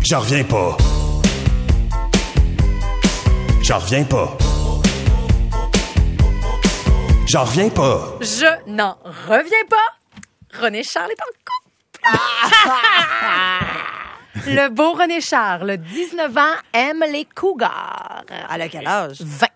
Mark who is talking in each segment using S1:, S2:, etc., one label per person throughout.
S1: J'en reviens pas. J'en reviens pas. J'en reviens pas.
S2: Je n'en reviens pas. René Charles est en couple. Le beau René Charles, 19 ans, aime les cougars.
S3: Elle a quel âge?
S2: 20.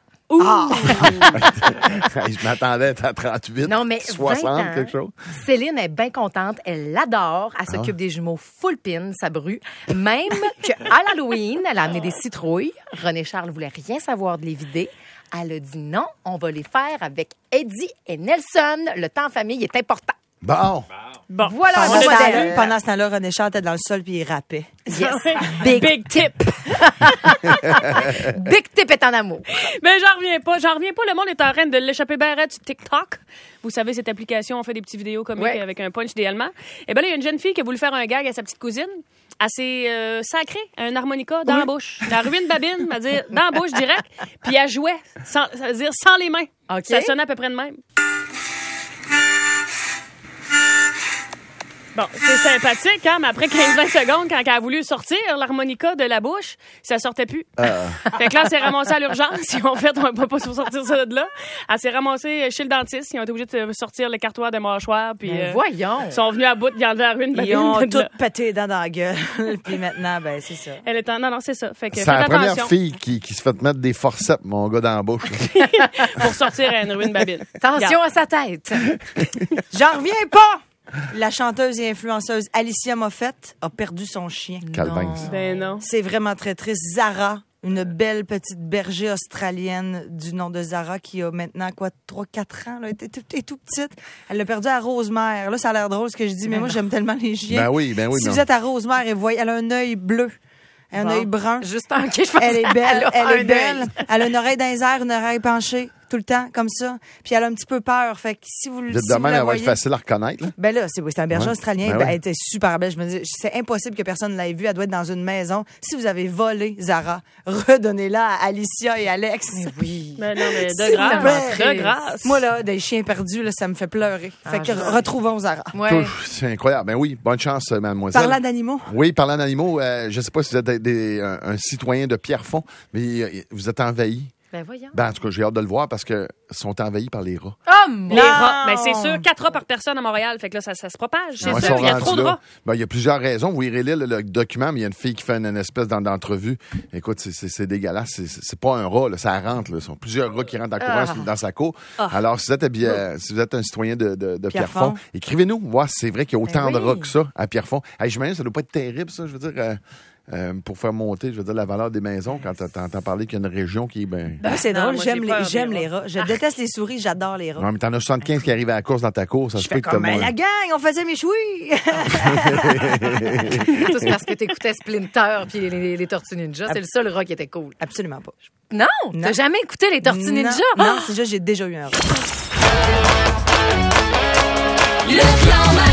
S4: Je m'attendais à 38,
S2: Non, mais
S4: 60,
S2: 20 ans,
S4: quelque chose.
S2: Céline est bien contente. Elle l'adore. Elle s'occupe des jumeaux full pin, ça brûle. Même qu'à l'Halloween, elle a amené des citrouilles. René Charles voulait rien savoir de les vider. Elle a dit non, on va les faire avec Eddie et Nelson. Le temps en famille est important.
S4: Bon.
S2: Voilà un bon modèle.
S3: Pendant ce temps-là, René Charles était dans le sol puis il rappait.
S2: Yes.
S5: Big tip.
S2: Big Tip est en amour.
S5: Mais j'en reviens pas. Le monde est en train de l'échapper barrette sur TikTok. Vous savez, cette application, on fait des petites vidéos comiques avec un punch idéalement. Et ben là, il y a une jeune fille qui a voulu faire un gag à sa petite cousine. Elle s'est sacrée un harmonica dans la bouche. La ruine babine, m'a dit dans la bouche direct. Puis elle jouait, ça veut dire sans les mains.
S2: OK.
S5: Ça sonnait à peu près de même. Bon, c'est sympathique, hein, mais après 15-20 secondes, quand elle a voulu sortir l'harmonica de la bouche, ça sortait plus. Fait que là, elle s'est ramassée à l'urgence. Ils ont fait, on va pas sortir ça de là. Elle s'est ramassée chez le dentiste. Ils ont été obligés de sortir l'écartoir de mâchoire. Puis,
S2: Voyons.
S5: ils sont venus à bout d'y enlever la ruine.
S3: Ils ont tout pété les dents dans la gueule. Puis maintenant, ben c'est ça.
S5: Elle est en... Non, c'est ça. Fait que
S4: C'est
S5: faites
S4: la première
S5: attention
S4: fille qui se fait mettre des forceps, mon gars, dans la bouche.
S5: pour sortir à une ruine babine.
S2: Attention à sa tête.
S3: J'en reviens pas! La chanteuse et influenceuse Alicia Moffett a perdu son chien.
S4: Calvin.
S5: Ben non.
S3: C'est vraiment très triste. Zara, une belle petite berger australienne du nom de Zara qui a maintenant, 3-4 ans, là, elle était tout petite. Elle l'a perdu à Rosemère. Là, ça a l'air drôle ce que je dis, mais moi, j'aime tellement les chiens.
S4: Ben oui.
S3: Si
S4: non.
S3: vous êtes à Rosemère et vous voyez, elle a un œil bleu. Un œil brun.
S2: Juste en je pense
S3: Elle est belle,
S2: elle a
S3: elle est
S2: un
S3: belle.
S2: œil.
S3: Elle a une oreille dans les airs, une oreille penchée, tout le temps, comme ça. Puis elle a un petit peu peur. Fait que si vous,
S4: Vite
S3: si
S4: de
S3: vous
S4: même,
S3: la
S4: elle va être
S3: voyez...
S4: facile à reconnaître. Là.
S3: Ben là, c'est un berger
S4: Ouais.
S3: australien.
S4: Ben
S3: Ben,
S4: oui.
S3: elle était super belle. Je me dis, c'est impossible que personne ne l'ait vue. Elle doit être dans une maison. Si vous avez volé Zara, redonnez-la à Alicia et Alex.
S2: Oui.
S5: Ben non, mais
S3: S'il vous plaît.
S5: de grâce.
S3: Moi, là, des chiens perdus, là, ça me fait pleurer. Fait que retrouvons Zara.
S2: Ouais.
S4: C'est incroyable. Ben oui, bonne chance, mademoiselle.
S3: Parlant d'animaux.
S4: Oui, parlant d'animaux, je sais pas si vous êtes un citoyen de Pierrefonds, mais vous êtes envahi.
S2: Ben voyons.
S4: Ben, en tout cas, j'ai hâte de le voir parce que sont envahis par les rats.
S2: Oh mon
S5: Les rats. Ben c'est sûr, 4 rats par personne à Montréal. Fait que là, ça se propage. C'est
S4: Ouais, ils
S5: sûr,
S4: sont
S5: il y a
S4: rendus
S5: trop de
S4: là.
S5: rats.
S4: Ben, il y a plusieurs raisons. Vous irez lire le document, mais il y a une fille qui fait une espèce d'entrevue. Écoute, c'est dégueulasse. C'est pas un rat, là, ça rentre. Là. Ce sont plusieurs rats qui rentrent en courant dans sa cour. Alors, si vous êtes un citoyen de Pierrefonds, écrivez-nous. Voir si c'est vrai qu'il y a autant de rats que ça à Pierrefonds. Hey, j'imagine que ça doit pas être terrible, ça. Je veux dire... pour faire monter, je veux dire, la valeur des maisons quand t'entends parler qu'il y a une région qui est ben.
S3: Ben, c'est
S5: Non,
S3: drôle,
S5: moi,
S3: j'aime
S5: j'ai peur
S3: j'aime
S5: des
S3: les rats. Je déteste les souris, j'adore les rats.
S4: Non, mais t'en as 75 qui arrivent à la course dans ta cour, ça se
S3: Je
S4: peut
S3: fais
S4: que t'as
S3: comme,
S4: moins.
S3: la gang, on faisait mes chouilles!
S2: Tout parce que t'écoutais Splinter puis les Tortues Ninja. C'est le seul rat qui était cool.
S3: Absolument pas.
S2: Non,
S3: Non.
S2: t'as jamais écouté les Tortues Ninja?
S3: Non, c'est juste, j'ai déjà eu un rat.
S6: Le clan